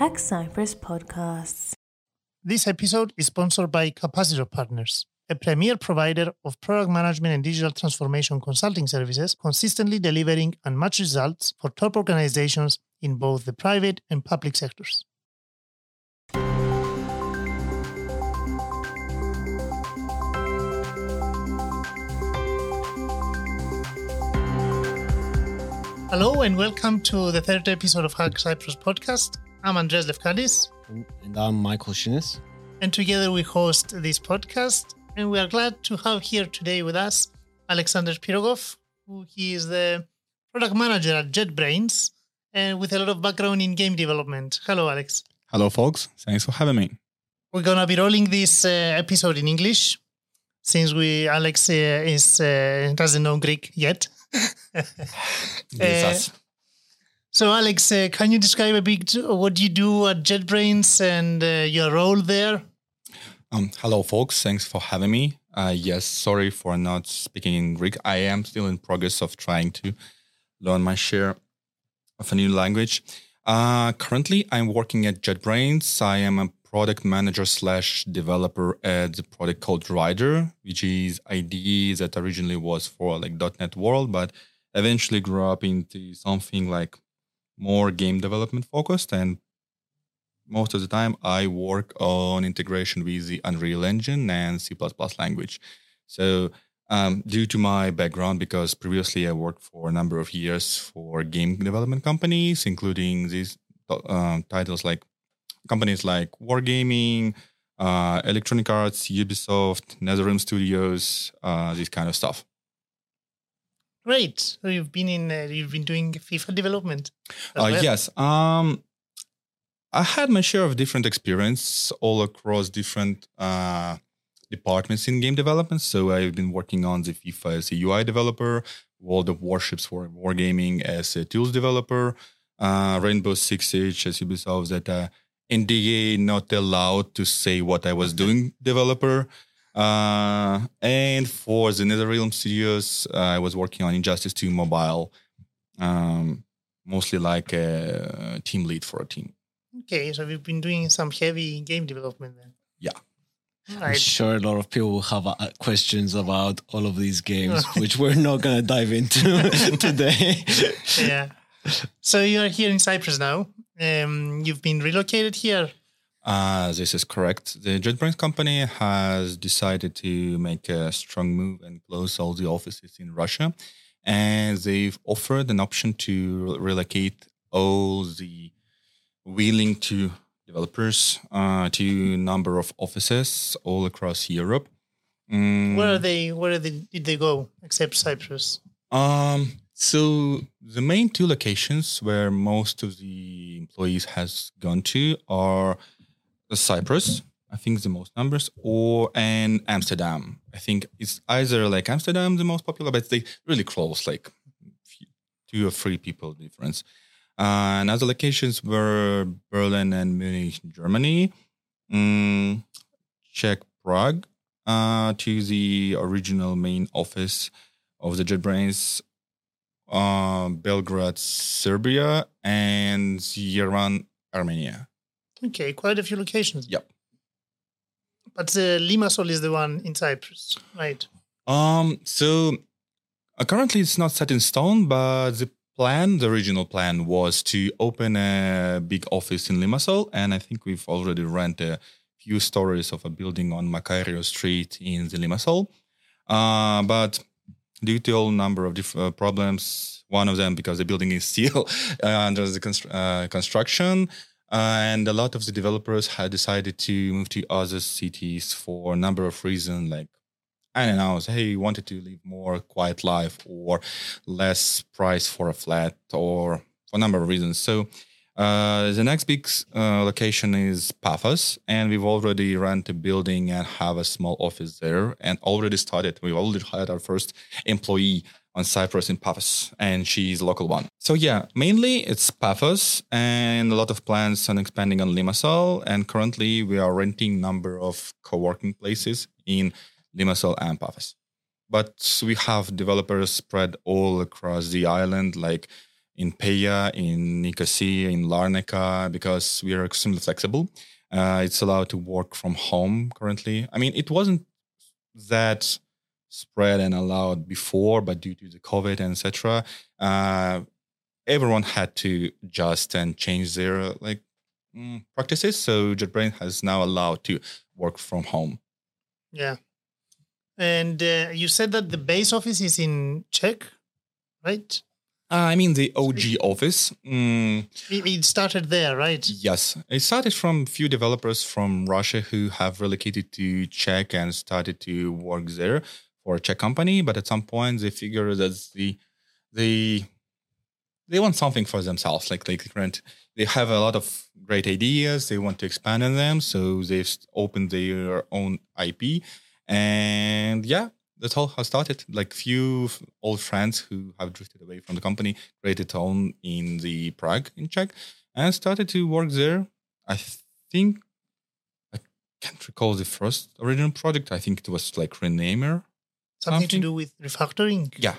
Hack Cyprus podcasts. This episode is sponsored by Capacitor Partners, a premier provider of product management and digital transformation consulting services, consistently delivering unmatched results for top organizations in both the private and public sectors. Hello and welcome to the third episode of Hack Cyprus podcast. I'm Andreas Lefkadis. And I'm Michael Shinis. And together we host this podcast. And we are glad to have here today with us Alexander Pirogov, who he is the product manager at JetBrains and with a lot of background in game development. Hello, Alex. Hello, folks. Thanks for having me. We're going to be rolling this episode in English since Alex doesn't know Greek yet. So, Alex, can you describe a bit what you do at JetBrains and your role there? Hello, folks. Thanks for having me. Yes, sorry for not speaking in Greek. I am still in progress of trying to learn my share of a new language. Currently, I'm working at JetBrains. I am a product manager / developer at the product called Rider, which is IDE that originally was for like .NET World, but eventually grew up into something like more game development focused. And most of the time I work on integration with the Unreal Engine and C++ language. So due to my background, because previously I worked for a number of years for game development companies, including these titles like companies like Wargaming, Electronic Arts, Ubisoft, NetherRealm Studios, this kind of stuff. Great. So you've been doing FIFA development. Well. Yes. I had my share of different experience all across different departments in game development. So I've been working on the FIFA as a UI developer, World of Warships for Wargaming as a tools developer, Rainbow Six Siege as Ubisoft that NDA not allowed to say what I was doing developer. And for the NetherRealm Studios, I was working on Injustice 2 Mobile, mostly like a team lead for a team. Okay, so we've been doing some heavy game development then. Yeah. Right. I'm sure a lot of people will have questions about all of these games, which we're not going to dive into today. Yeah. So you're here in Cyprus now. You've been relocated here. This is correct. The JetBrains company has decided to make a strong move and close all the offices in Russia. And they've offered an option to relocate all the willing to developers to a number of offices all across Europe. Where did they go except Cyprus? So the main two locations where most of the employees has gone to are Cyprus, I think the most numbers, and Amsterdam. I think it's either like Amsterdam the most popular, but they really close, like 2 or 3 people difference. And other locations were Berlin and Munich, Germany, Czech Prague, to the original main office of the JetBrains, Belgrade, Serbia, and Yerevan, Armenia. Okay, quite a few locations. Yep. But Limassol is the one in Cyprus, right? So currently it's not set in stone, but the original plan was to open a big office in Limassol, and I think we've already rented a few stories of a building on Makario Street in the Limassol. But due to a number of different problems, one of them because the building is still under the construction, and a lot of the developers had decided to move to other cities for a number of reasons, like, I don't know, hey, wanted to live more quiet life or less price for a flat or for a number of reasons. So the next big location is Paphos, and we've already rented a building and have a small office there and already started. We've already hired our first employee on Cyprus in Paphos, and she's a local one. So yeah, mainly it's Paphos and a lot of plans on expanding on Limassol. And currently we are renting a number of co-working places in Limassol and Paphos. But we have developers spread all across the island, like in Peja, in Nicosia, in Larnaca, because we are extremely flexible. It's allowed to work from home currently. I mean, it wasn't that spread and allowed before, but due to the COVID and etc., everyone had to adjust and change their practices. So JetBrains has now allowed to work from home. Yeah. And you said that the base office is in Czech, right? I mean, the OG office. It started there, right? Yes. It started from a few developers from Russia who have relocated to Czech and started to work there for a Czech company. But at some point, they figure that they want something for themselves. They have a lot of great ideas. They want to expand on them. So they've opened their own IP. And yeah, that's all how it started. Like few old friends who have drifted away from the company created their own in the Prague in Czech and started to work there. I think I can't recall the first original project. I think it was like Renamer. Something to do with refactoring? Yeah.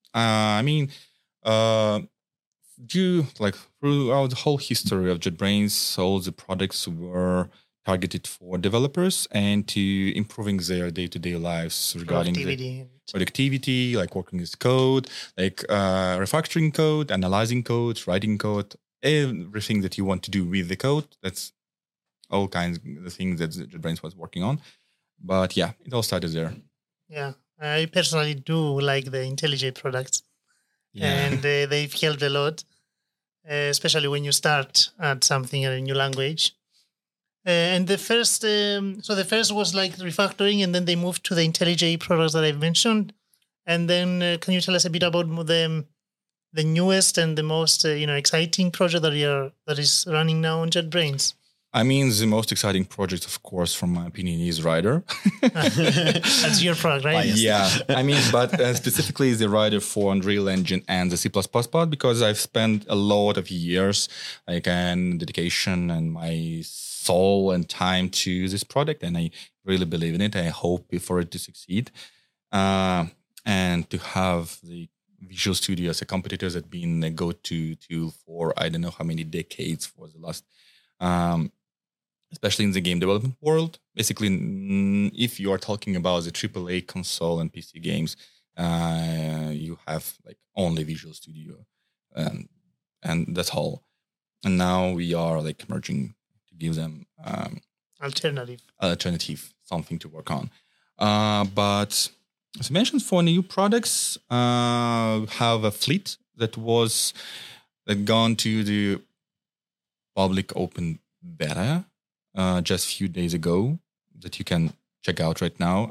Throughout the whole history of JetBrains, all the products were targeted for developers and to improving their day-to-day lives regarding the productivity, like working with code, like refactoring code, analyzing code, writing code, everything that you want to do with the code. That's all kinds of the things that JetBrains was working on. But yeah, it all started there. Yeah, I personally do like the IntelliJ products. Yeah. And they've helped a lot, especially when you start at something in a new language. And the first was like refactoring, and then they moved to the IntelliJ products that I've mentioned. And then can you tell us a bit about the newest and the most exciting project that is running now on JetBrains? I mean, the most exciting project, of course, from my opinion, is Rider. That's your product, right? Yeah. I mean, but specifically the Rider for Unreal Engine and the C++ part, because I've spent a lot of years, and dedication and my soul and time to this product. And I really believe in it. I hope for it to succeed. And to have the Visual Studio as a competitor that's been a go-to tool for I don't know how many decades for the last... especially in the game development world. Basically, if you are talking about the AAA console and PC games, you have only Visual Studio, and that's all. And now we are merging to give them alternative, something to work on. But as I mentioned, for new products, have a Fleet that gone to the public open beta. Just a few days ago that you can check out right now.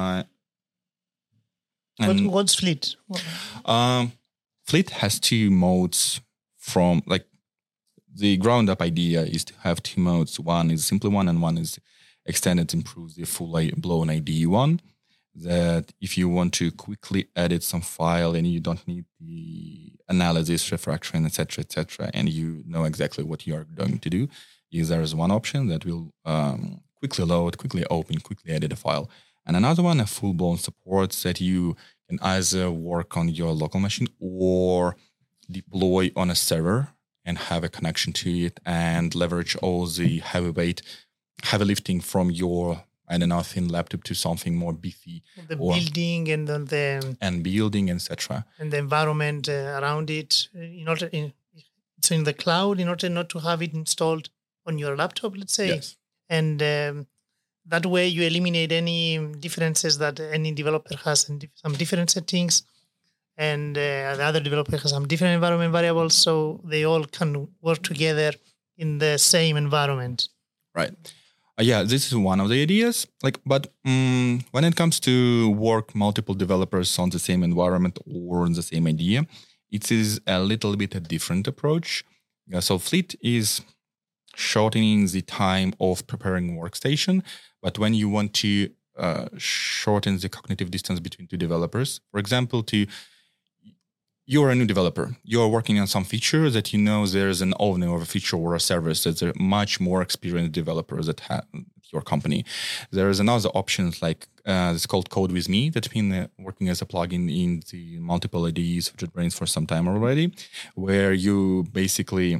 What's Fleet? Fleet has two modes from the ground up idea is to have two modes. One is a simple one and one is extended to improve the full blown IDE one. That if you want to quickly edit some file and you don't need the analysis, refactoring, etc., and you know exactly what you are going to do, there is one option that will quickly load, quickly open, quickly edit a file. And another one, a full-blown support that you can either work on your local machine or deploy on a server and have a connection to it and leverage all the heavy lifting from your, thin laptop to something more beefy. The building and then building, etc. And the environment around it. It's in the cloud in order not to have it installed on your laptop, let's say. Yes. And that way you eliminate any differences that any developer has and some different settings. And the other developer has some different environment variables, so they all can work together in the same environment. Right. This is one of the ideas. But when it comes to work multiple developers on the same environment or on the same idea, it is a little bit a different approach. So Fleet is shortening the time of preparing workstation. But when you want to shorten the cognitive distance between two developers, for example, you're a new developer, you're working on some feature that there's an owner of a feature or a service that's a much more experienced developer that your company. There is another option like it's called Code with Me that's been working as a plugin in the multiple IDEs of JetBrains for some time already, where you basically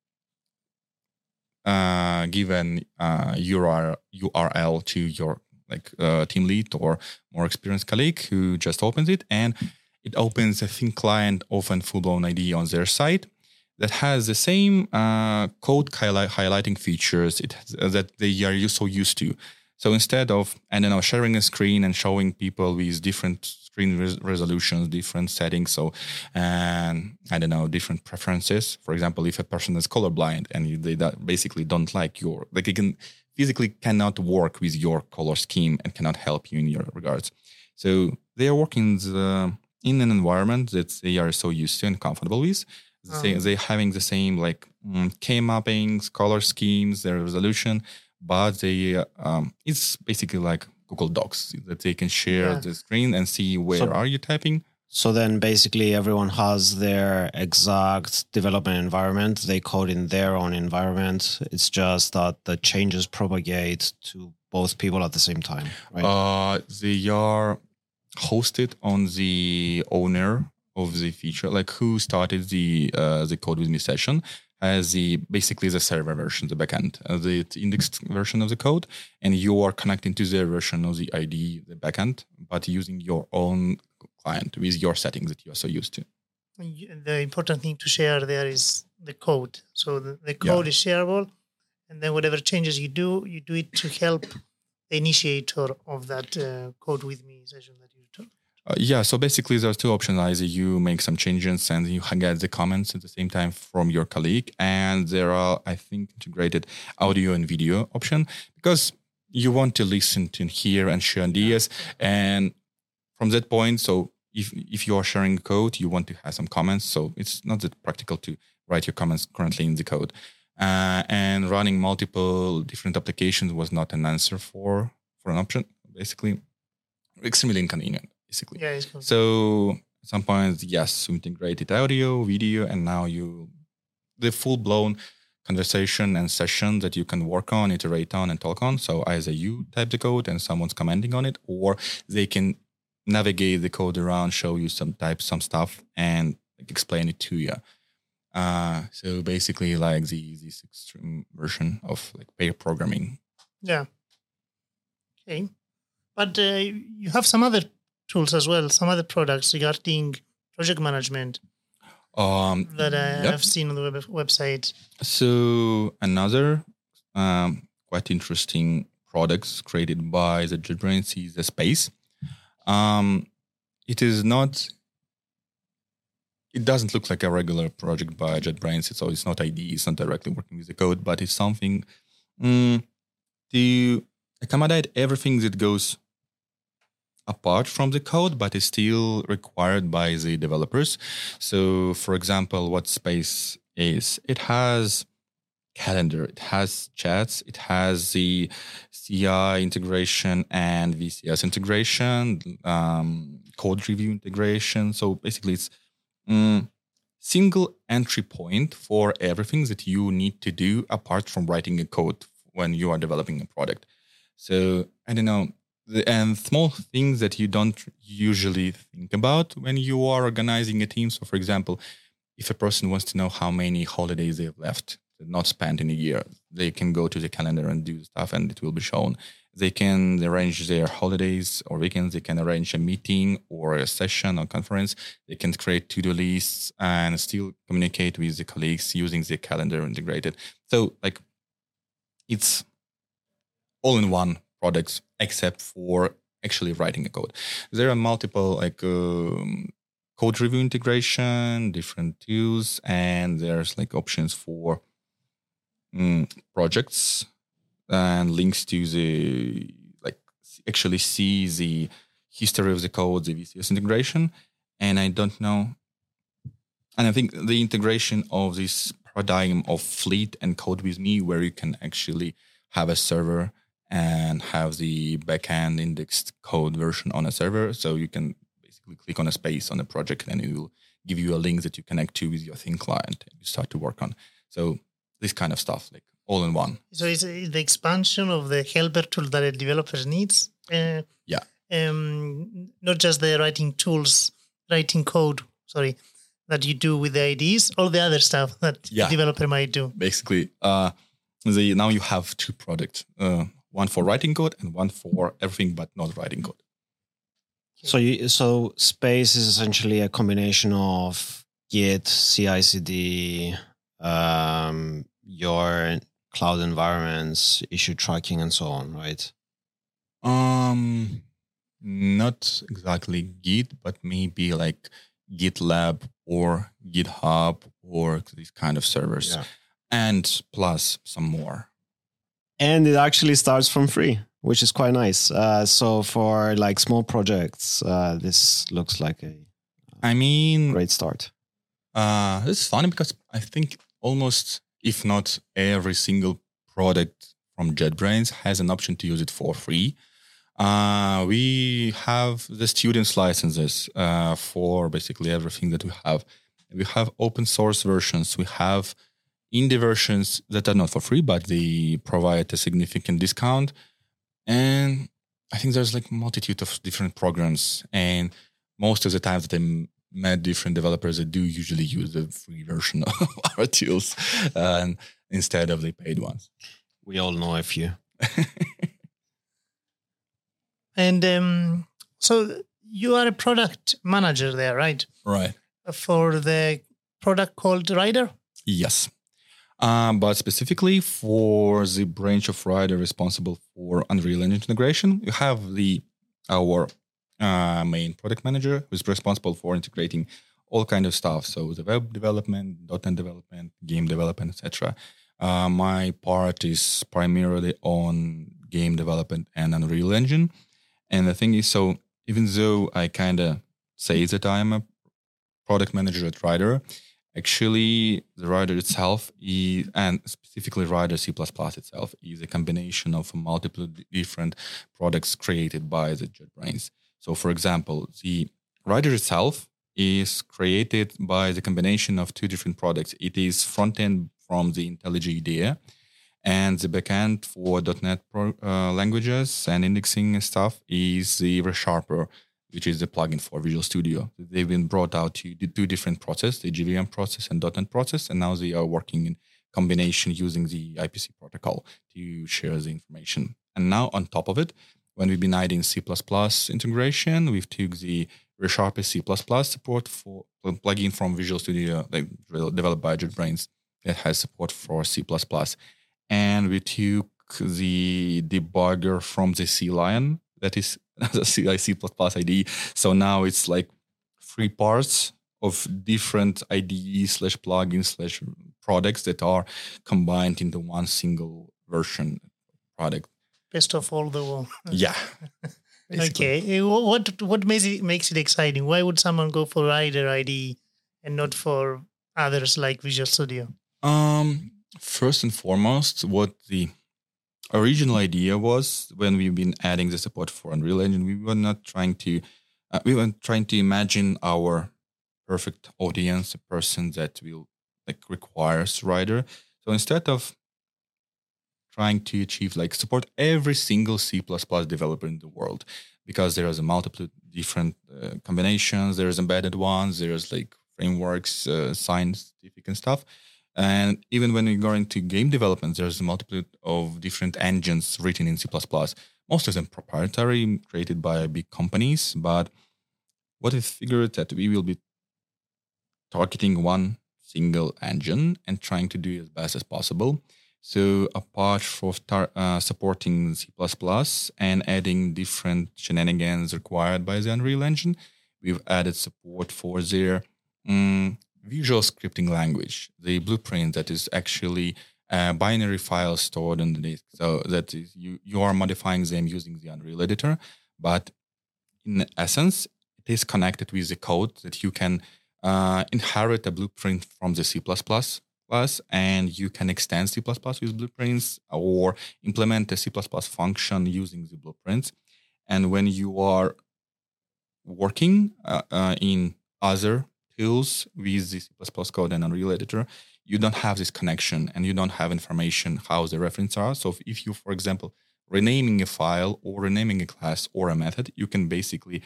give an URL to your team lead or more experienced colleague who just opens it, and it opens a thin client, often full-blown IDE on their site that has the same code highlighting features that they are so used to. So instead of, sharing a screen and showing people with different screen resolutions, different settings, different preferences. For example, if a person is colorblind and they basically don't like they can physically cannot work with your color scheme and cannot help you in your regards. So they are working in an environment that they are so used to and comfortable with. They're having the same K mappings, color schemes, their resolution, but they it's basically like Google Docs that they can share the screen and see where are you typing. So then basically everyone has their exact development environment. They code in their own environment. It's just that the changes propagate to both people at the same time, right? They are hosted on the owner of the feature, who started the Code with Me session, as basically the server version, the backend, the indexed version of the code, and you are connecting to their version of the IDE, the backend, but using your own client with your settings that you are so used to. The important thing to share there is the code. So the code is shareable, and then whatever changes you do it to help the initiator of that Code with Me session that you took. So basically there's two options. Either you make some changes and you get the comments at the same time from your colleague, and there are, I think, integrated audio and video option, because you want to listen to hear and share ideas. And from that point, so if you are sharing code, you want to have some comments. So it's not that practical to write your comments currently in the code. And running multiple different applications was not an answer for an option. Basically, extremely inconvenient. Basically, it's cool. So at some point, you integrated audio, video, and now the full-blown conversation and session that you can work on, iterate on, and talk on. So either you type the code and someone's commenting on it, or they can navigate the code around, show you some stuff, and explain it to you. So basically, this extreme version of pair programming. Yeah. Okay, but you have some other tools as well, some other products regarding project management that I have seen on the website. So another quite interesting products created by the JetBrains is the Space. It doesn't look like a regular project by JetBrains. So it's not IDE, it's not directly working with the code, but it's something to accommodate everything that goes apart from the code, but is still required by the developers. So, for example, what Space is, it has calendar, it has chats, it has the CI integration and VCS integration, code review integration. So basically, it's single entry point for everything that you need to do apart from writing a code when you are developing a product. So, and small things that you don't usually think about when you are organizing a team. So, for example, if a person wants to know how many holidays they have left, not spent in a year, they can go to the calendar and do stuff, and it will be shown. They can arrange their holidays or weekends. They can arrange a meeting or a session or conference. They can create to-do lists and still communicate with the colleagues using the calendar integrated. So, it's all-in-one products, except for actually writing a code. There are multiple code review integration, different tools, and there's options for projects and links to the actually see the history of the code, the VCS integration. And I don't know. And I think the integration of this paradigm of Fleet and Code with Me, where you can actually have a server and have the backend indexed code version on a server. So you can basically click on a space on a project and it will give you a link that you connect to with your thin client and you start to work on. So this kind of stuff, all in one. So it's the expansion of the helper tool that a developer needs. Yeah. Not just the writing code, that you do with the IDEs, all the other stuff that the developer might do. Basically, now you have two products, one for writing code and one for everything but not writing code. So Space is essentially a combination of Git, CI/CD, your cloud environments, issue tracking, and so on, right? Not exactly Git, but maybe like GitLab or GitHub or these kind of servers, and plus some more. And it actually starts from free, which is quite nice. So for like small projects, this looks like a great start. It's funny because I think almost, if not every single product from JetBrains has an option to use it for free. We have the students' licenses for basically everything that we have. We have open source versions. We have indie versions that are not for free, but they provide a significant discount. And I think there's like a multitude of different programs. And most of the times that I met different developers that do usually use the free version of our tools instead of the paid ones. We all know a few. And so you are a product manager there, right? Right. For the product called Rider? Yes. But specifically for the branch of Rider responsible for Unreal Engine integration, you have our main product manager who's responsible for integrating all kind of stuff. So the web development, .NET development, game development, etc. My part is primarily on game development and Unreal Engine. And the thing is, so even though I kind of say that I am a product manager at Rider, actually the Rider itself is, and specifically Rider C++ itself, is a combination of multiple different products created by the JetBrains. So for example, the Rider itself is created by the combination of two different products. It is front-end from the IntelliJ IDEA, and the backend for .NET languages and indexing stuff is the ReSharper, which is the plugin for Visual Studio. They've been brought out to two different processes, the JVM process and .NET process, and now they are working in combination using the IPC protocol to share the information. And now on top of it, when we've been adding C++ integration, we've took the ReSharper C++ support for plugin from Visual Studio, like developed by JetBrains, that has support for C++. And we took the debugger from the CLion, that is the C++ IDE. So now it's like 3 parts of different IDE/plugins/products that are combined into one single version product. Best of all the world. Yeah. Okay. What makes it exciting? Why would someone go for Rider IDE and not for others like Visual Studio? First and foremost, what the original idea was when we've been adding the support for Unreal Engine, we were trying to imagine our perfect audience, a person that will requires Rider. So instead of trying to achieve support every single C++ developer in the world, because there is a multiple different combinations, there's embedded ones, there's frameworks, scientific and stuff. And even when we go into game development, there's a multitude of different engines written in C++. Most of them proprietary, created by big companies. But what we figured that we will be targeting one single engine and trying to do it as best as possible. So apart from supporting C++ and adding different shenanigans required by the Unreal Engine, we've added support for their visual scripting language, the Blueprint, that is actually a binary file stored on the disk. So that is, you are modifying them using the Unreal Editor, but in essence, it is connected with the code that you can inherit a blueprint from the C++, and you can extend C++ with blueprints or implement a C++ function using the blueprints. And when you are working in other tools with the C++ code and Unreal Editor, you don't have this connection and you don't have information how the references are. So if you, for example, renaming a file or renaming a class or a method, you can basically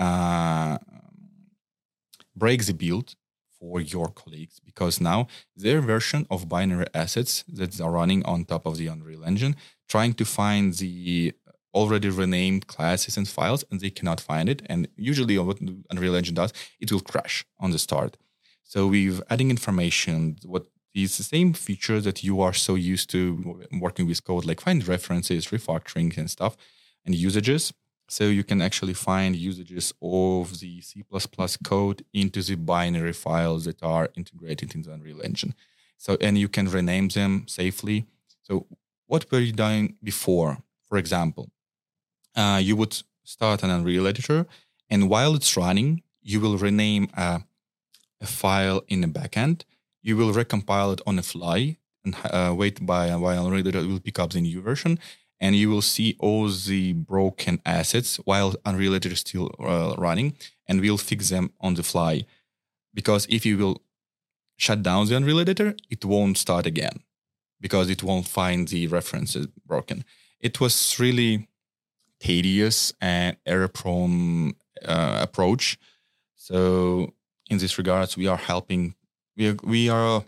break the build for your colleagues, because now their version of binary assets that are running on top of the Unreal Engine, trying to find the already renamed classes and files, and they cannot find it. And usually what Unreal Engine does, it will crash on the start. So we've adding information, what is the same feature that you are so used to working with code, like find references, refactoring and stuff, and usages. So you can actually find usages of the C++ code into the binary files that are integrated into the Unreal Engine. So, and you can rename them safely. So what were you doing before? For example, you would start an Unreal Editor, and while it's running, you will rename a file in the backend. You will recompile it on the fly and wait while Unreal Editor will pick up the new version, and you will see all the broken assets while Unreal Editor is still running, and we'll fix them on the fly. Because if you will shut down the Unreal Editor, it won't start again because it won't find the references broken. It was really tedious and error-prone approach. So in this regards, we are helping. We are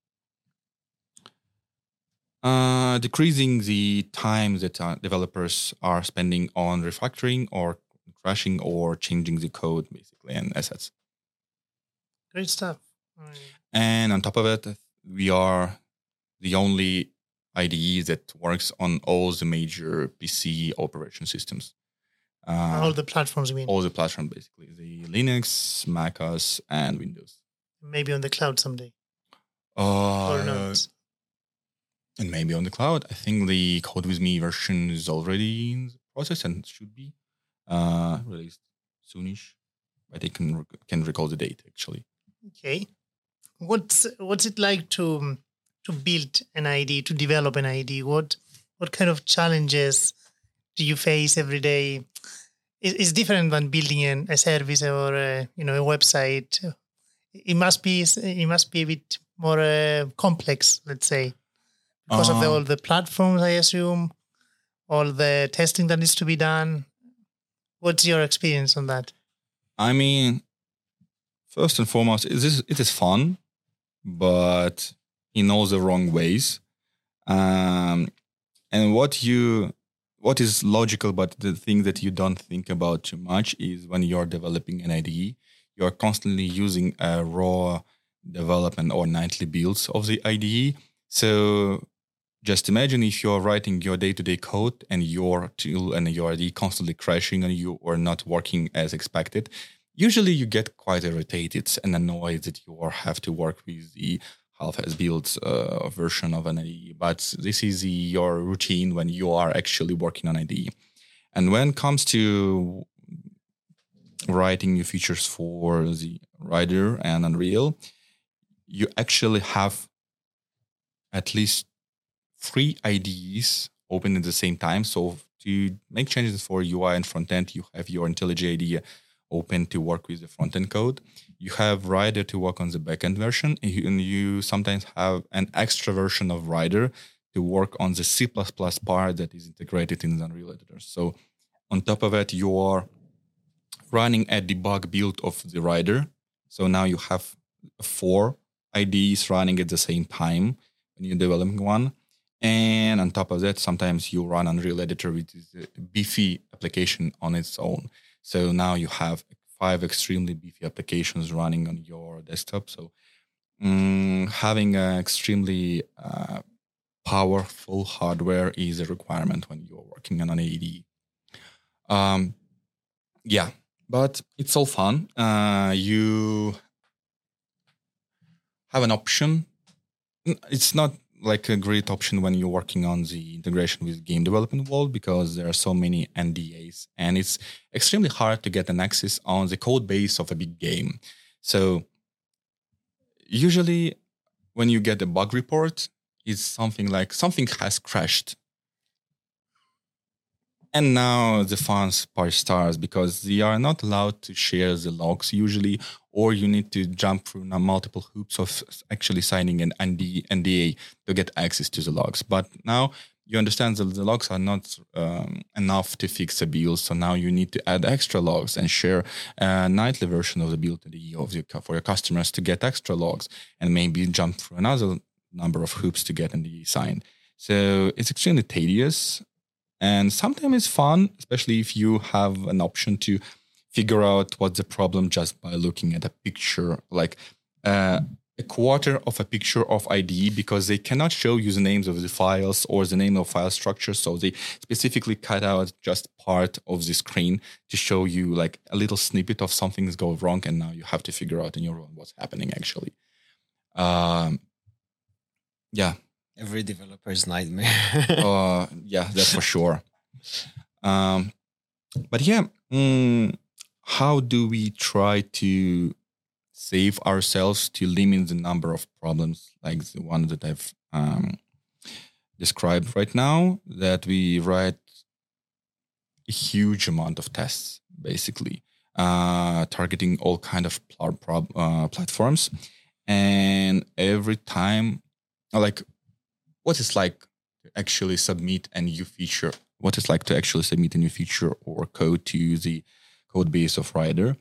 decreasing the time that developers are spending on refactoring or crashing or changing the code, basically, and assets. Great stuff. And on top of it, we are the only IDE that works on all the major PC operation systems. All the platforms, you mean? All the platforms, basically. The Linux, macOS, and Windows. Maybe on the cloud someday. Or not. And maybe on the cloud. I think the Code With Me version is already in the process and should be released soonish. But I can recall the date, actually. Okay. What's it like to build an IDE, to develop an IDE? What kind of challenges do you face every day? It's different than building a service or a website. It must be a bit more complex, let's say, because of all the platforms, I assume, all the testing that needs to be done. What's your experience on that? I mean, first and foremost, it is fun, but in all the wrong ways. And what is logical, but the thing that you don't think about too much is when you're developing an IDE, you're constantly using a raw development or nightly builds of the IDE. So just imagine if you're writing your day-to-day code and your tool and your IDE constantly crashing and you are not working as expected. Usually you get quite irritated and annoyed that you have to work with the half-as built version of an IDE. But this is your routine when you are actually working on IDE. And when it comes to writing new features for the Rider and Unreal, you actually have at least 3 IDEs open at the same time. So to make changes for UI and frontend, you have your IntelliJ IDE open to work with the front-end code. You have Rider to work on the backend version, and you sometimes have an extra version of Rider to work on the C++ part that is integrated in the Unreal Editor. So on top of it, you are running a debug build of the Rider. So now you have 4 IDEs running at the same time when you're developing one. And on top of that, sometimes you run Unreal Editor, which is a beefy application on its own. So now you have 5 extremely beefy applications running on your desktop. So having an extremely powerful hardware is a requirement when you're working on an IDE. Yeah, but it's all fun. You have an option. It's not like a great option when you're working on the integration with game development world because there are so many NDAs and it's extremely hard to get an access on the code base of a big game. So usually when you get a bug report, it's something like something has crashed. And now the fun part starts, because they are not allowed to share the logs usually, or you need to jump through multiple hoops of actually signing an NDA to get access to the logs. But now you understand that the logs are not enough to fix a build. So now you need to add extra logs and share a nightly version of the build for your customers to get extra logs, and maybe jump through another number of hoops to get NDA signed. So it's extremely tedious, and sometimes it's fun, especially if you have an option to figure out what's the problem just by looking at a picture, like a quarter of a picture of IDE, because they cannot show you the names of the files or the name of file structure. So they specifically cut out just part of the screen to show you like a little snippet of something's going wrong. And now you have to figure out on your own what's happening actually. Yeah. Every developer's nightmare. Yeah, that's for sure. But yeah, how do we try to save ourselves to limit the number of problems like the one that I've described right now? That we write a huge amount of tests, basically, targeting all kind of platforms, and every time, like, what it's like to actually submit a new feature. What it's like to actually submit a new feature or code to the code base of Rider.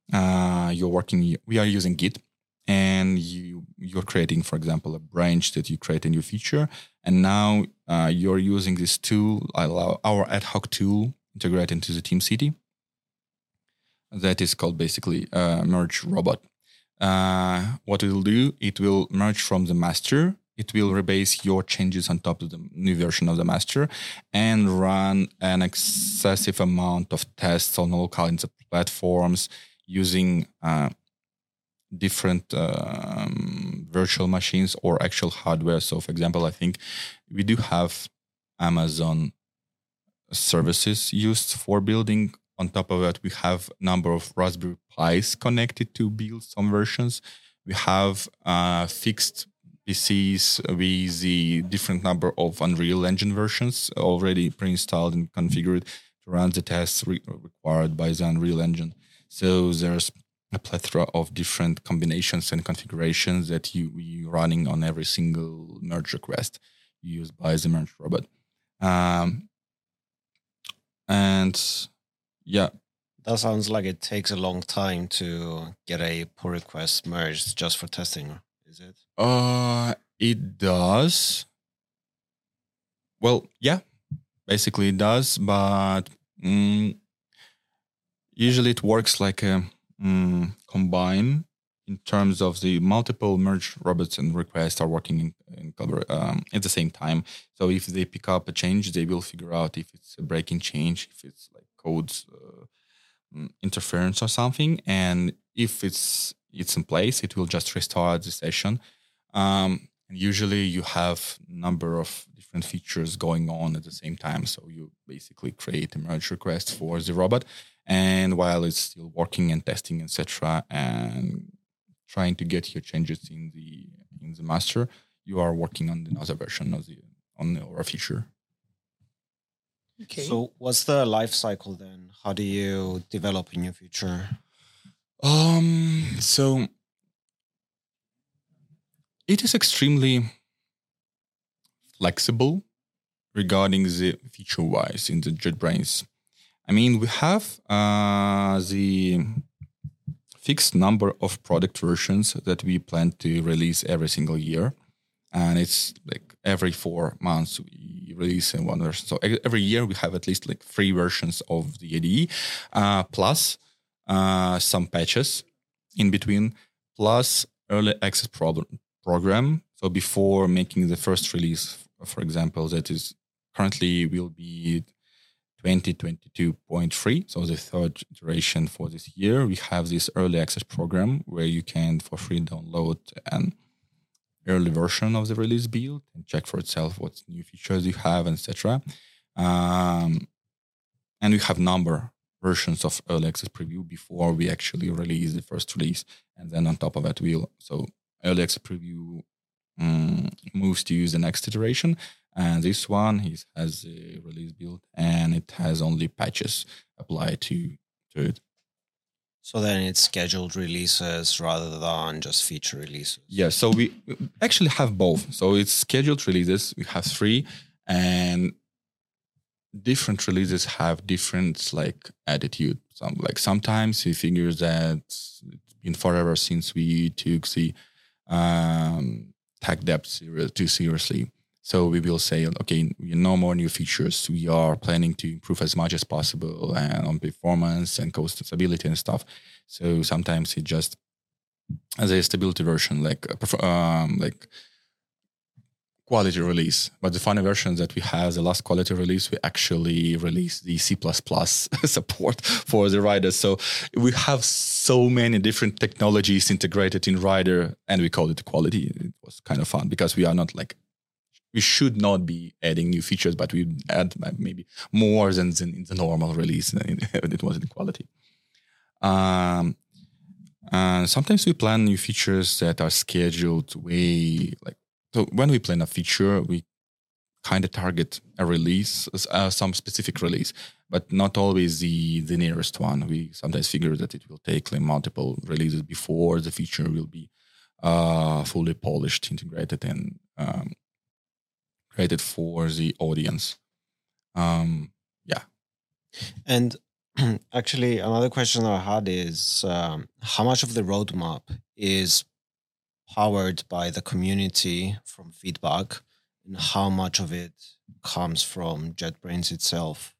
We are using Git, and you're creating, for example, a branch that you create a new feature, and now you're using this tool, our ad hoc tool, integrate into the TeamCity. That is called basically merge robot. What it will do, it will merge from the master. It will rebase your changes on top of the new version of the master and run an excessive amount of tests on all kinds of platforms using different virtual machines or actual hardware. So, for example, I think we do have Amazon services used for building. On top of that, we have a number of Raspberry Pis connected to build some versions. We have fixed PCs with the different number of Unreal Engine versions already pre-installed and configured to run the tests required by the Unreal Engine. So there's a plethora of different combinations and configurations that you're running on every single merge request used by the merge robot. And yeah. That sounds like it takes a long time to get a pull request merged just for testing. Is it? It does. Well, yeah, basically it does, but usually it works like a combine in terms of the multiple merge robots and requests are working at the same time. So if they pick up a change, they will figure out if it's a breaking change, if it's like codes interference or something, and if it's in place, it will just restart the session. And usually you have a number of different features going on at the same time. So you basically create a merge request for the robot, and while it's still working and testing, etc., and trying to get your changes in the master, you are working on another version of our feature. Okay. So what's the life cycle then? How do you develop a new feature? So it is extremely flexible regarding the feature-wise in the JetBrains. I mean, we have the fixed number of product versions that we plan to release every single year. And it's like every 4 months we release one version. So every year we have at least like 3 versions of the IDE, plus some patches in between, plus early access program. So before making the first release, for example, that is currently will be 2022.3. So the third iteration for this year, we have this early access program where you can for free download an early version of the release build and check for itself what new features you have, etc. And we have number versions of early access preview before we actually release the first release. And then on top of that, so early access preview moves to use the next iteration. And this one has a release build, and it has only patches applied to it. So then it's scheduled releases rather than just feature releases. Yeah, so we actually have both. So it's scheduled releases. We have 3, and different releases have different attitude. Sometimes we figure that it's been forever since we took the tech debt too seriously. So we will say, okay, no more new features. We are planning to improve as much as possible and on performance and cost stability and stuff. So sometimes it just as a stability version, like quality release. But the funny version that we have, the last quality release, we actually released the C++ support for the Rider. So we have so many different technologies integrated in Rider, and we called it quality. It was kind of fun because we are not we should not be adding new features, but we add maybe more than in the normal release. It was in quality. Sometimes we plan new features that are scheduled so when we plan a feature, we kind of target a release, some specific release, but not always the nearest one. We sometimes figure that it will take multiple releases before the feature will be fully polished, integrated, and created for the audience. And actually, another question I had is how much of the roadmap is powered by the community from feedback, and how much of it comes from JetBrains itself?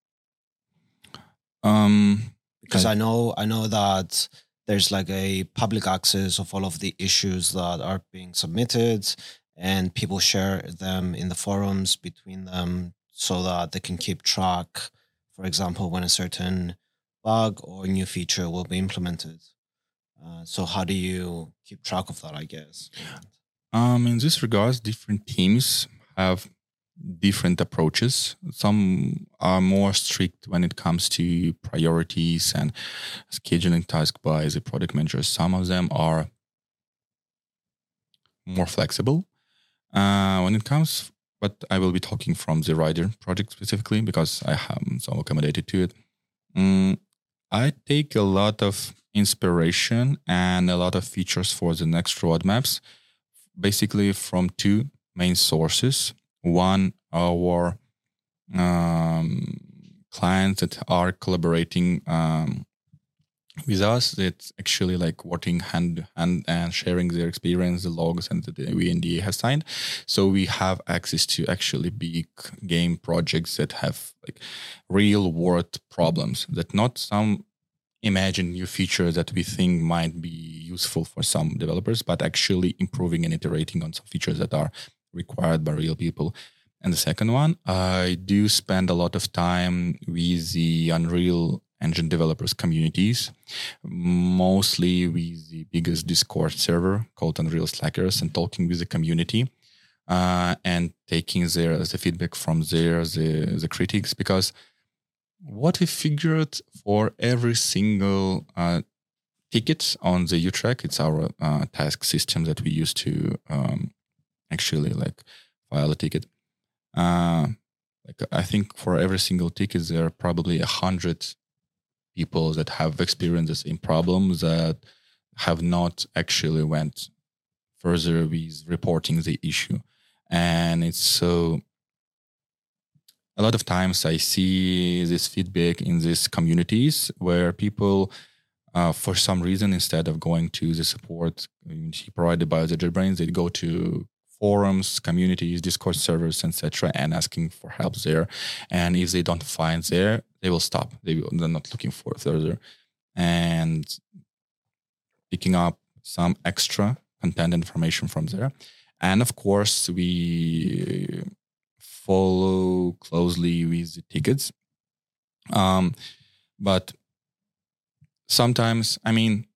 Because I know that there's a public access of all of the issues that are being submitted, and people share them in the forums between them so that they can keep track, for example, when a certain bug or new feature will be implemented. So how do you keep track of that, I guess? In this regards, different teams have different approaches. Some are more strict when it comes to priorities and scheduling tasks by the product managers. Some of them are more flexible. When it comes, but I will be talking from the Rider project specifically because I am so accommodated to it. I take a lot of inspiration and a lot of features for the next roadmaps, basically from 2 main sources. One, our clients that are collaborating with us, that's actually working hand in hand and sharing their experience, the logs, and the NDA has signed. So we have access to actually big game projects that have real world problems, that not some imagine new feature that we think might be useful for some developers, but actually improving and iterating on some features that are required by real people. And the second one, I do spend a lot of time with the Unreal Engine developers communities, mostly with the biggest Discord server called Unreal Slackers, and talking with the community and taking the feedback from the critics, because what we figured for every single ticket on the U-Track, it's our task system that we use to actually file a ticket. I think for every single ticket, there are probably 100 people that have experienced the same problems that have not actually went further with reporting the issue. And it's so... A lot of times I see this feedback in these communities where people, for some reason, instead of going to the support community provided by the JetBrains, they go to forums, communities, Discord servers, etc., and asking for help there. And if they don't find there, they will stop. They're not looking for further. And picking up some extra content information from there. And of course, we follow closely with the tickets. But sometimes,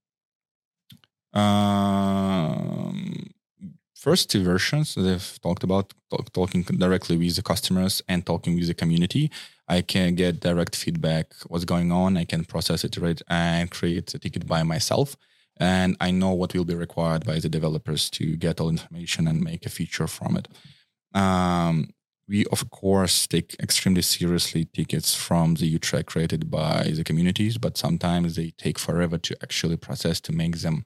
first 2 versions that I've talked about, talking directly with the customers and talking with the community, I can get direct feedback, what's going on. I can process it and create a ticket by myself. And I know what will be required by the developers to get all information and make a feature from it. we, of course, take extremely seriously tickets from the UTrack created by the communities, but sometimes they take forever to actually process to make them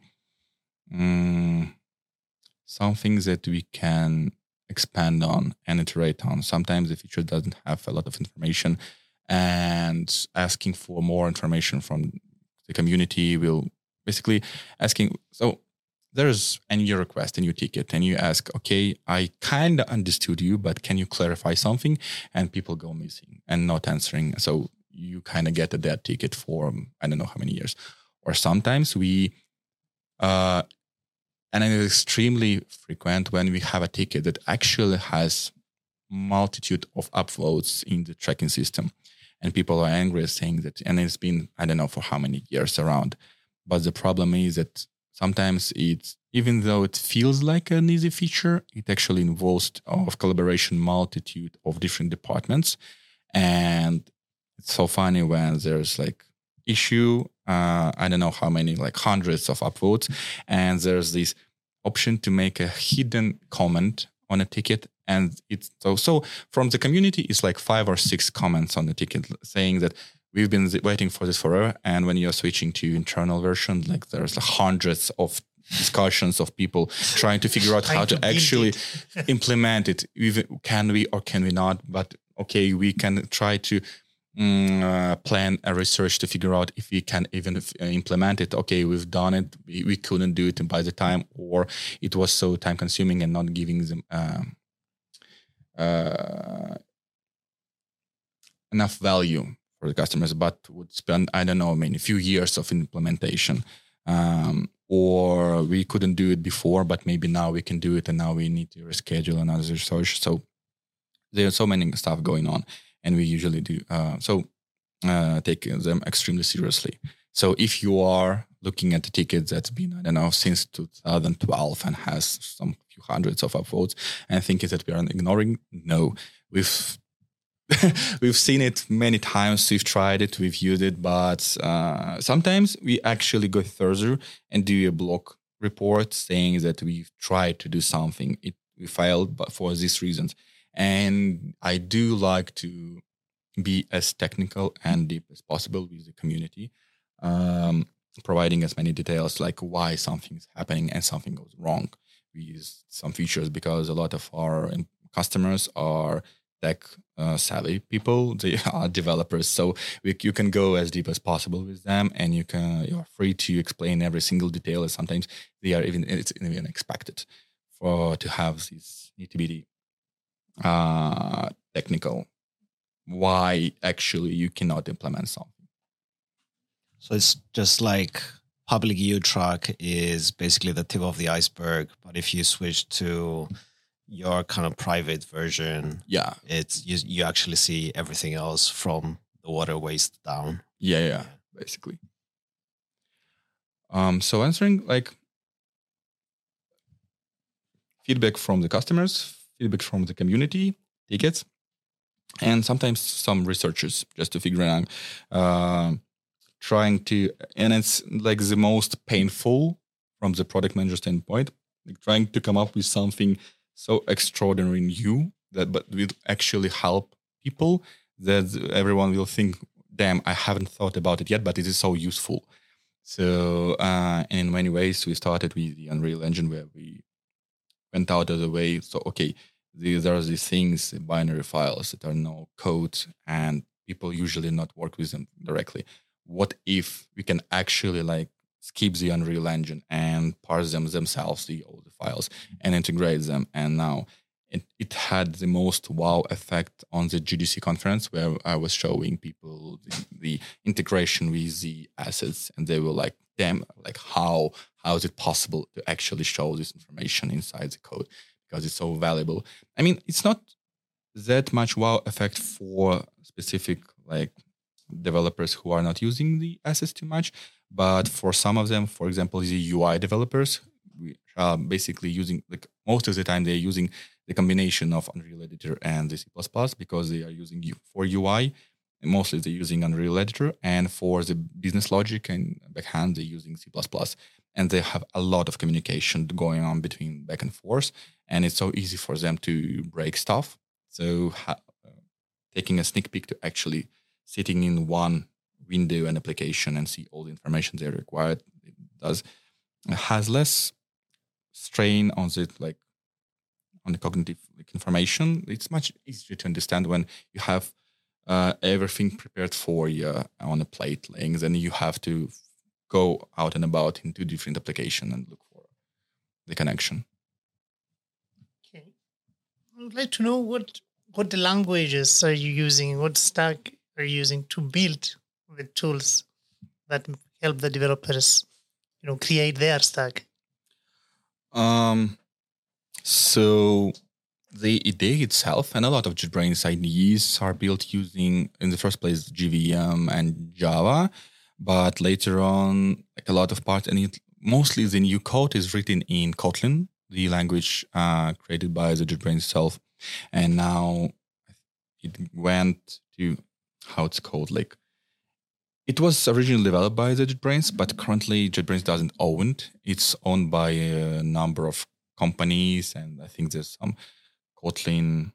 something that we can expand on and iterate on. Sometimes the feature doesn't have a lot of information, and asking for more information from the community will basically asking, so there's a new request, a new ticket, and you ask, okay, I kind of understood you, but can you clarify something? And people go missing and not answering. So you kind of get a dead ticket for, I don't know how many years. Or sometimes and it is extremely frequent when we have a ticket that actually has multitude of upvotes in the tracking system. And people are angry saying that, and it's been, I don't know for how many years around. But the problem is that sometimes it's, even though it feels like an easy feature, it actually involves of collaboration multitude of different departments. And it's so funny when there's like issue, I don't know how many, like hundreds of upvotes. And there's this option to make a hidden comment on a ticket. And it's so from the community, it's like 5 or 6 comments on the ticket saying that we've been waiting for this forever. And when you're switching to internal version, like there's hundreds of discussions of people trying to figure out how to actually implement it. Can we or can we not? But okay, we can try to plan a research to figure out if we can even implement it. Okay, we've done it. We couldn't do it by the time, or it was so time consuming and not giving them enough value for the customers, but would spend, I don't know, a few years of implementation. Or we couldn't do it before, but maybe now we can do it, and now we need to reschedule another research. So there's so many stuff going on, and we usually do take them extremely seriously. So if you are looking at a ticket that's been, I don't know, since 2012 and has some few hundreds of upvotes, and thinking that we are ignoring, no, we've seen it many times. We've tried it, we've used it, but sometimes we actually go further and do a blog report saying that we've tried to do something. We failed, but for these reasons. And I do like to be as technical and deep as possible with the community, providing as many details like why something's happening and something goes wrong with some features, because a lot of our customers are tech savvy people. They are developers, so you can go as deep as possible with them, and you're free to explain every single detail. And sometimes it's even expected to have this nitty-bitty technical why actually you cannot implement something. So it's just like public UTrack is basically the tip of the iceberg, but if you switch to your kind of private version, it's you actually see everything else from the waterways down. Yeah, basically. So answering like feedback from the customers, feedback from the community, tickets, and sometimes some researchers just to figure out, trying to, and it's like the most painful from the product manager standpoint, like trying to come up with something so extraordinary new but will actually help people, that everyone will think, damn, I haven't thought about it yet, but it is so useful. So, and in many ways, we started with the Unreal Engine, where we went out of the way. So, okay, there are these things, binary files that are no code, and people usually not work with them directly. What if we can actually like skip the Unreal Engine and parse them themselves, all the files, and integrate them? And now it had the most wow effect on the GDC conference, where I was showing people the integration with the assets, and they were like, damn, like how is it possible to actually show this information inside the code? Because it's so valuable. I mean, it's not that much wow effect for specific like developers who are not using the assets too much, but for some of them, for example, the UI developers, we are basically using, like most of the time they're using the combination of Unreal Editor and the C++, because they are using for UI. And mostly they're using Unreal Editor, and for the business logic and backhand, they're using C++. And they have a lot of communication going on between back and forth, and it's so easy for them to break stuff. So taking a sneak peek to actually sitting in one window and application and see all the information they required, it has less strain on the cognitive information. It's much easier to understand when you have everything prepared for you on a plate laying, then you have to go out and about into different applications and look for the connection. Okay. I would like to know what the languages are you using, what stack are you using to build the tools that help the developers, create their stack. So the idea itself and a lot of JetBrains IDEs are built using, in the first place, JVM and Java, but later on, like a lot of parts, and mostly the new code is written in Kotlin, the language created by the JetBrains itself, and now it went to how it's called. Like it was originally developed by the JetBrains, but currently JetBrains doesn't own it. It's owned by a number of companies, and I think there's some Kotlin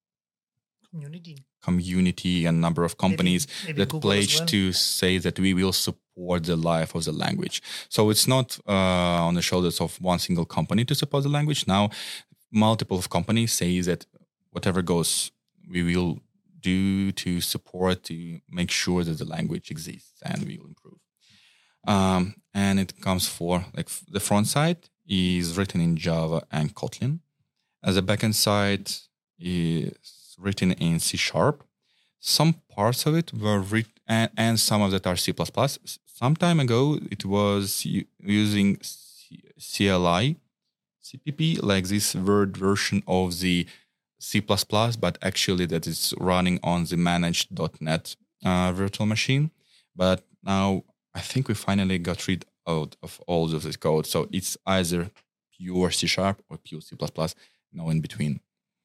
community and number of companies maybe that Google pledge to say that we will support the life of the language. So it's not on the shoulders of one single company to support the language. Now, multiple of companies say that whatever goes, we will do to support, to make sure that the language exists and we will improve. And it comes for like the front side is written in Java and Kotlin. As a backend side is written in C#. Some parts of it were written, and some of that are C++. Some time ago, it was using CLI, CPP, like this Word version of the C++, but actually that is running on the managed .NET virtual machine. But now I think we finally got rid of all of this code. So it's either pure C# or pure C++, no in between.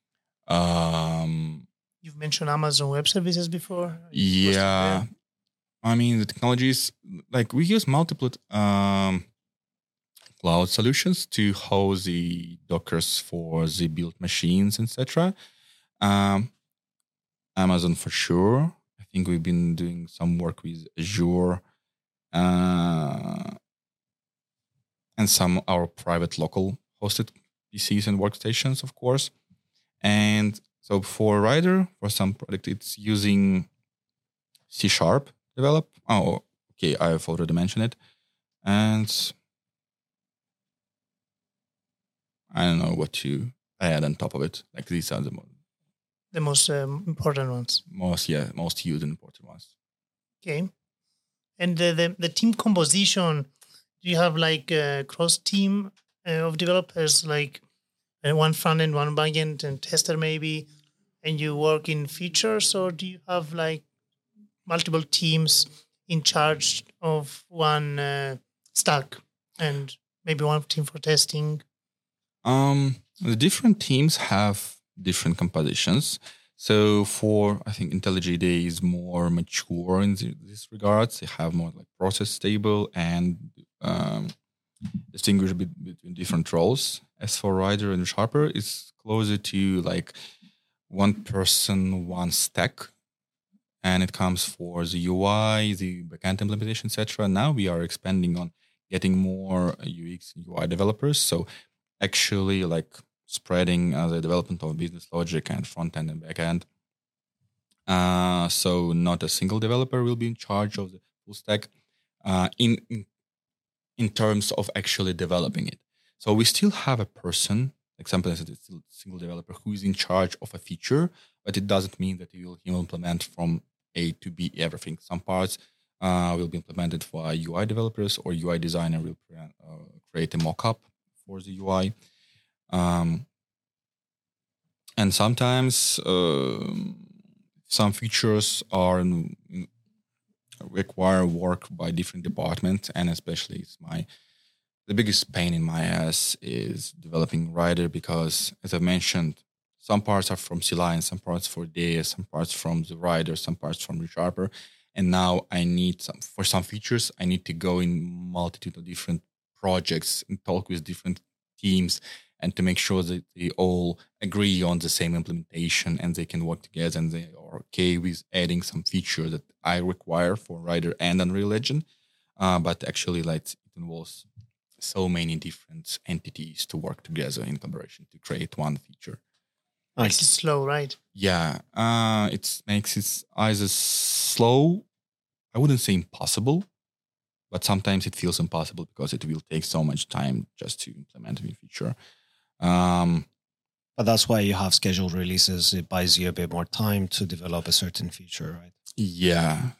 You've mentioned Amazon Web Services before. Yeah. I mean, the technologies, like we use multiple cloud solutions to host the Dockers for the built machines, etc. Amazon for sure. I think we've been doing some work with Azure and some our private local hosted PCs and workstations, of course. And so for Rider, for some product, it's using C# develop. Oh, okay, I've already mentioned it. And I don't know what to add on top of it. Like these are the most important ones. Most used and important ones. Okay. And the team composition, do you have like a cross team of developers, like one front end, one back end, and tester maybe, and you work in features, or do you have like multiple teams in charge of one stack and maybe one team for testing? The different teams have different compositions. So I think IntelliJ IDEA is more mature in this regards. They have more like process stable and distinguish between different roles. As for Rider and Sharper, it's closer to like one person, one stack. And it comes for the UI, the backend implementation, etc. Now we are expanding on getting more UX and UI developers. So actually like spreading the development of business logic and front end and back end. So not a single developer will be in charge of the full stack in terms of actually developing it. So we still have a person, example, it's still a single developer who is in charge of a feature, but it doesn't mean that he will implement from A to B everything. Some parts will be implemented for UI developers, or UI designer will create a mock-up for the UI. And sometimes some features require work by different departments, and especially the biggest pain in my ass is developing Rider, because as I mentioned, some parts are from CLI and some parts for IDEA, some parts from the Rider, some parts from ReSharper. And now I need for some features, I need to go in multitude of different projects and talk with different teams and to make sure that they all agree on the same implementation and they can work together and they are okay with adding some feature that I require for Rider and Unreal Engine. But actually, like, it involves so many different entities to work together in collaboration to create one feature. Makes it slow, right? Yeah, it makes it either slow, I wouldn't say impossible, but sometimes it feels impossible because it will take so much time just to implement a new feature. But that's why you have scheduled releases. It buys you a bit more time to develop a certain feature, right? Yeah.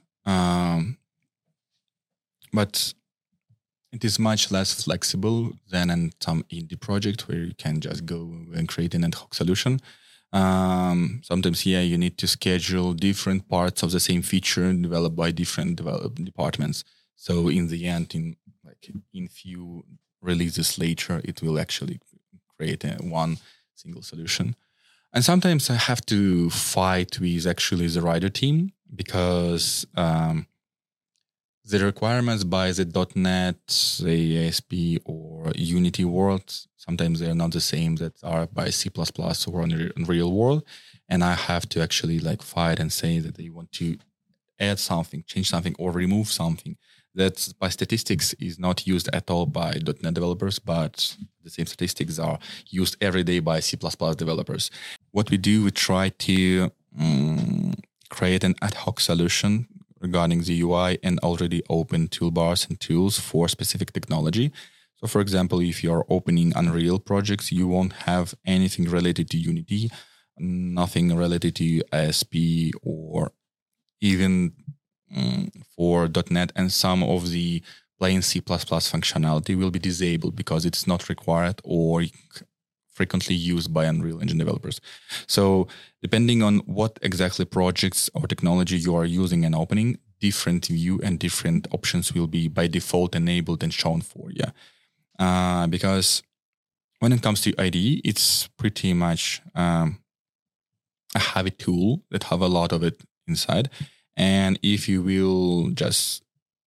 But it is much less flexible than in some indie project where you can just go and create an ad hoc solution. Sometimes, you need to schedule different parts of the same feature developed by different departments. So in the end, in few releases later, it will actually create one single solution. And sometimes I have to fight with actually the Rider team because the requirements by the .NET, the ASP, or Unity world, sometimes they are not the same that are by C++ or Unreal world. And I have to actually fight and say that they want to add something, change something, or remove something that by statistics is not used at all by .NET developers, but the same statistics are used every day by C++ developers. What we do, we try to create an ad hoc solution regarding the UI and already open toolbars and tools for specific technology. So, for example, if you are opening Unreal projects, you won't have anything related to Unity, nothing related to ASP, or even for .NET, and some of the plain C++ functionality will be disabled because it's not required or frequently used by Unreal Engine developers. So depending on what exactly projects or technology you are using and opening, different view and different options will be by default enabled and shown for you. Because when it comes to IDE, it's pretty much a heavy tool that have a lot of it inside. And if you will just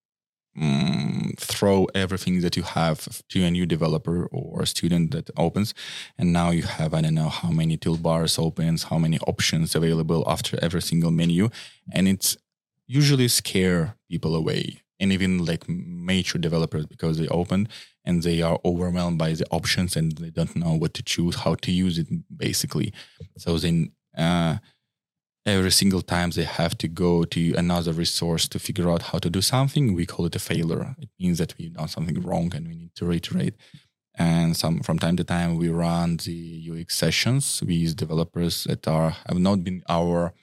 throw everything that you have to a new developer or a student that opens, and now you have, I don't know how many toolbars opens, how many options available after every single menu, and it's usually scare people away, and even major developers, because they open and they are overwhelmed by the options and they don't know what to choose, how to use it basically. So then every single time they have to go to another resource to figure out how to do something, we call it a failure. It means that we've done something wrong and we need to reiterate. And from time to time, we run the UX sessions with developers that have not been our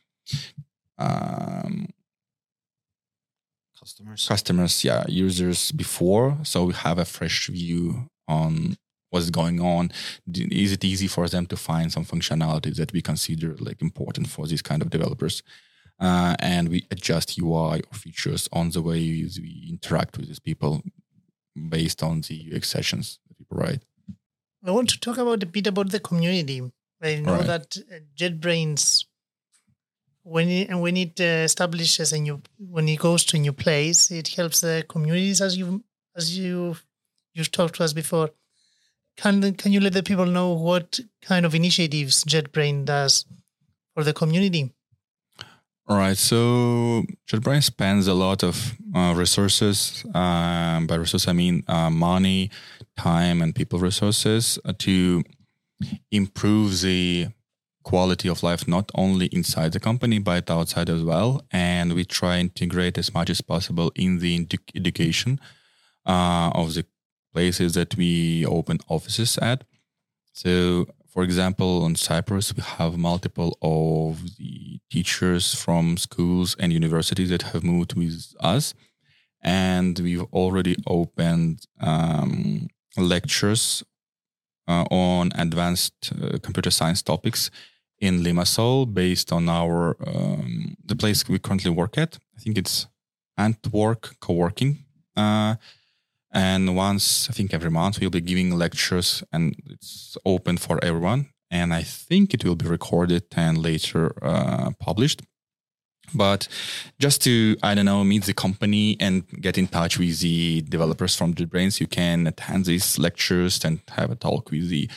customers, users before. So we have a fresh view on what's going on. Is it easy for them to find some functionalities that we consider important for these kind of developers? And we adjust UI or features on the way we interact with these people based on the UX sessions that we provide. I want to talk a bit about the community. I know that JetBrains, when it establishes when it goes to a new place, it helps the communities as you've talked to us before. Can you let the people know what kind of initiatives JetBrains does for the community? All right. So JetBrains spends a lot of resources. By resources, I mean money, time, and people resources to improve the quality of life, not only inside the company, but outside as well. And we try and integrate as much as possible in the education of the places that we open offices at. So, for example, on Cyprus, we have multiple of the teachers from schools and universities that have moved with us. And we've already opened lectures on advanced computer science topics in Limassol based on our the place we currently work at. I think it's Antwork Co-working. And once, I think every month, we'll be giving lectures and it's open for everyone. And I think it will be recorded and later published. But just to, meet the company and get in touch with the developers from JetBrains, you can attend these lectures and have a talk with the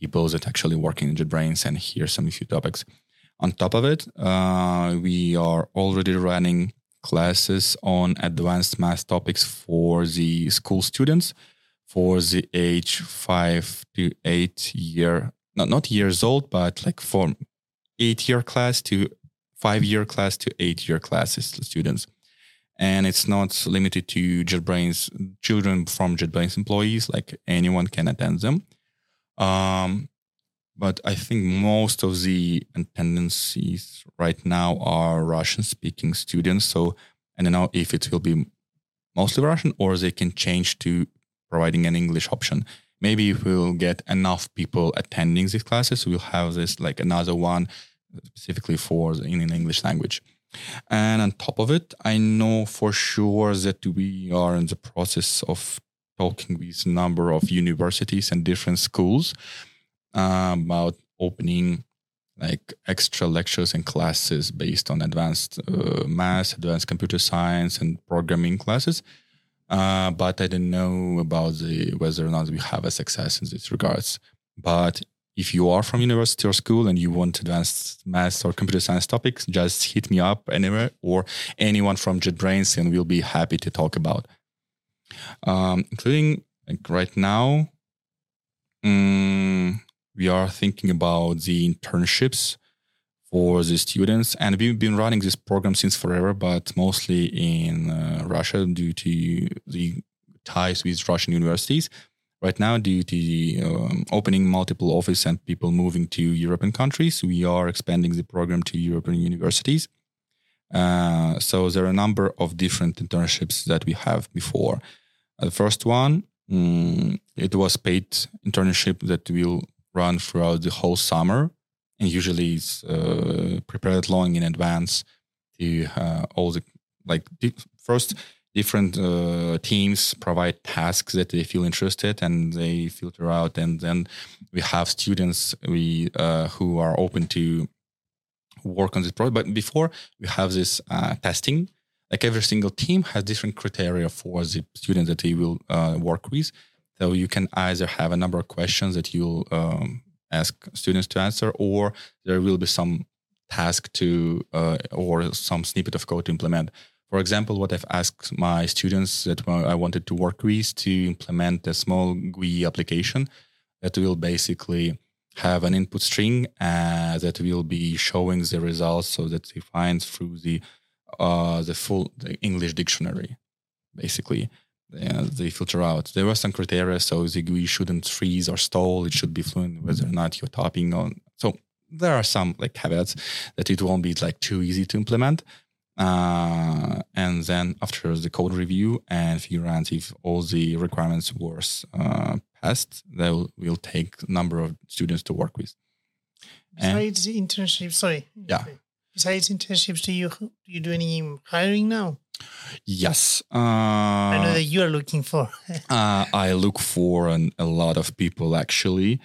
people that actually work in JetBrains and hear some few topics. On top of it, we are already running classes on advanced math topics for the school students for the age 5 to 8 year, not years old, but like from 8-year class to 5-year class to 8-year classes students. And it's not limited to JetBrains, children from JetBrains employees, like anyone can attend them. But I think most of the attendances right now are Russian-speaking students. So I don't know if it will be mostly Russian or they can change to providing an English option. Maybe if we'll get enough people attending these classes, we'll have this like another one specifically for in English language. And on top of it, I know for sure that we are in the process of talking with a number of universities and different schools about opening like extra lectures and classes based on advanced math, advanced computer science, and programming classes. But I don't know about whether or not we have a success in these regards. But if you are from university or school and you want advanced math or computer science topics, just hit me up anywhere or anyone from JetBrains, and we'll be happy to talk about. Including like right now, we are thinking about the internships for the students, and we've been running this program since forever, but mostly in Russia due to the ties with Russian universities. Right now, due to the opening multiple offices and people moving to European countries, we are expanding the program to European universities. So there are a number of different internships that we have before. The first one, it was paid internship that will run throughout the whole summer, and usually it's prepared long in advance to all the first different teams provide tasks that they feel interested and they filter out, and then we have students who are open to work on this project. But before we have this testing, like every single team has different criteria for the students that they will work with. So you can either have a number of questions that you'll ask students to answer, or there will be some task to or some snippet of code to implement. For example, what I've asked my students that I wanted to work with to implement a small GUI application that will basically have an input string that will be showing the results so that they find through the full English dictionary, basically. They filter out. There were some criteria, so the GUI shouldn't freeze or stall. It should be fluent whether or not you're typing on. So there are some like caveats that it won't be like too easy to implement. And then after the code review and figure out if all the requirements were passed, we'll take a number of students to work with. Besides the internships, Besides internships, do you do any hiring now? Yes. I know that you are looking for. I look for a lot of people actually.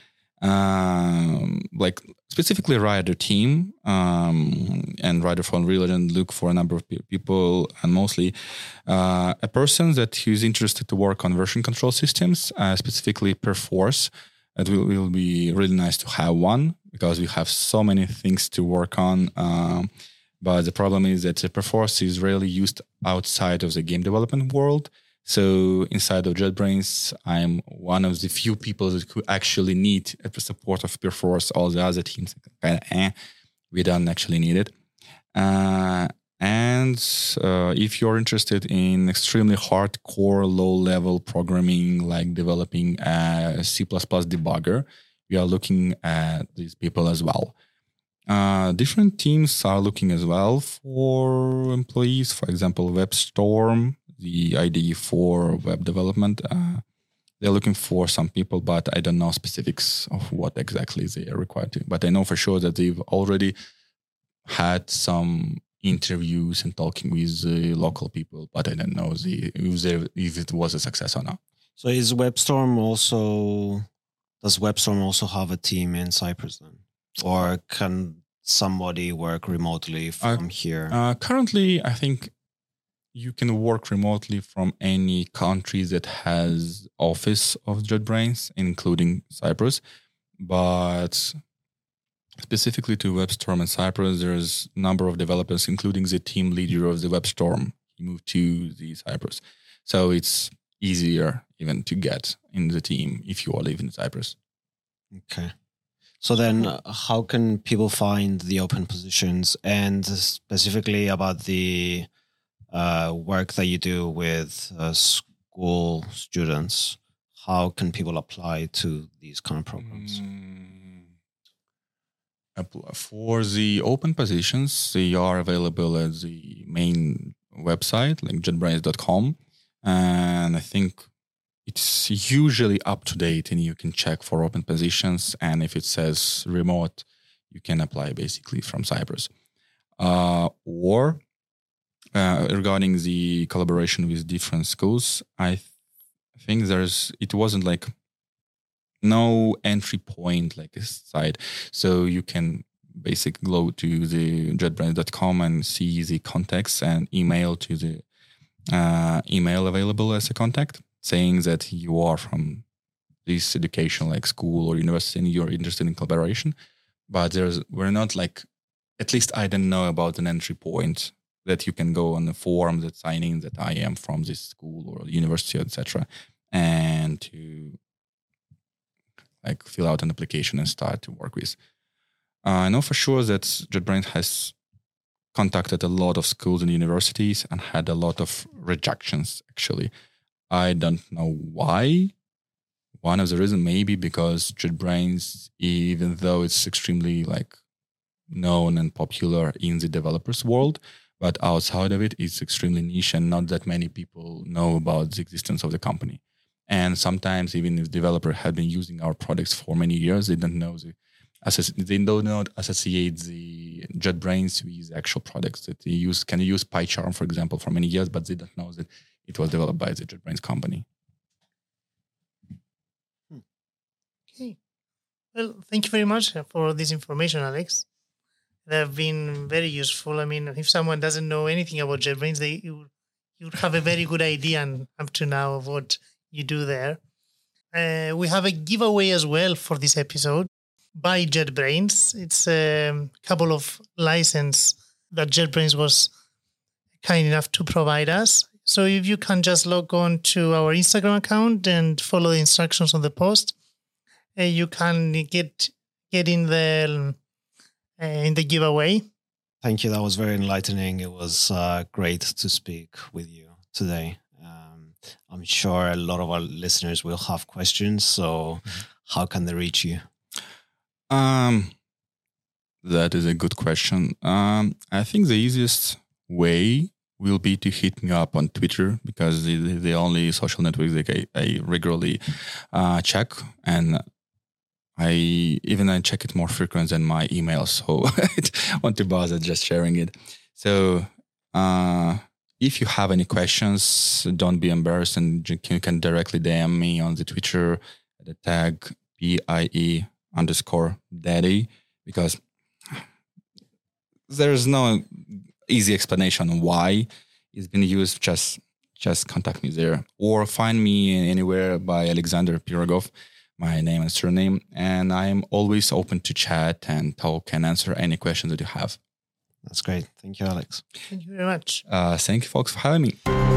Like specifically Rider team and Rider for Unreal Engine look for a number of people, and mostly a person who's interested to work on version control systems, specifically Perforce. It will be really nice to have one because we have so many things to work on. But the problem is that Perforce is rarely used outside of the game development world. So inside of JetBrains, I'm one of the few people who actually need the support of Perforce. All the other teams, we don't actually need it. And if you're interested in extremely hardcore, low-level programming, like developing a C++ debugger, we are looking at these people as well. Different teams are looking as well for employees. For example, WebStorm, the IDE for web development, they're looking for some people, but I don't know specifics of what exactly they are required to. But I know for sure that they've already had some interviews and talking with the local people, but I don't know if it was a success or not. So does WebStorm also have a team in Cyprus then? Or can somebody work remotely from here? Currently, I think you can work remotely from any country that has office of JetBrains, including Cyprus. but specifically to WebStorm and Cyprus, there's a number of developers, including the team leader of the WebStorm. He moved to the Cyprus. So it's easier even to get in the team if you are living in Cyprus. Okay. So then how can people find the open positions, and specifically about the work that you do with school students? How can people apply to these kind of programs? For the open positions, they are available at the main website, like jetbrains.com. And I think it's usually up to date and you can check for open positions. And if it says remote, you can apply basically from Cyprus. Or regarding the collaboration with different schools, I think it wasn't like no entry point like a site. So you can basically go to the jetbrains.com and see the contacts and email to the email available as a contact, saying that you are from this education like school or university and you're interested in collaboration. But we're not like, at least I don't know about an entry point that you can go on the form that sign in that I am from this school or university, etc., and to like fill out an application and start to work with. I know for sure that JetBrains has contacted a lot of schools and universities and had a lot of rejections, actually. I don't know why. One of the reasons maybe because JetBrains, even though it's extremely like known and popular in the developers world, but outside of it, it's extremely niche and not that many people know about the existence of the company. And sometimes even if developer had been using our products for many years, they don't know they do not associate the JetBrains with actual products that they use. Can use PyCharm, for example, for many years, but they don't know that it was developed by the JetBrains company. Okay. Well, thank you very much for this information, Alex. They have been very useful. I mean, if someone doesn't know anything about JetBrains, you would have a very good idea up to now of what you do there. We have a giveaway as well for this episode by JetBrains. It's a couple of license that JetBrains was kind enough to provide us. So if you can just log on to our Instagram account and follow the instructions on the post, you can get in the giveaway. Thank you. That was very enlightening. It was great to speak with you today. I'm sure a lot of our listeners will have questions. So how can they reach you? That is a good question. I think the easiest way will be to hit me up on Twitter, because the only social network that I regularly check, and I check it more frequent than my email, so I don't want to bother just sharing it. So if you have any questions, don't be embarrassed, and you can directly DM me on the Twitter at the tag PIE_daddy, because there's no easy explanation on why it's been used. Just contact me there, or find me anywhere by Alexander Pirogov, my name and surname, and I'm always open to chat and talk and answer any questions that you have. That's great. Thank you, Alex. Thank you very much. Thank you, folks, for having me.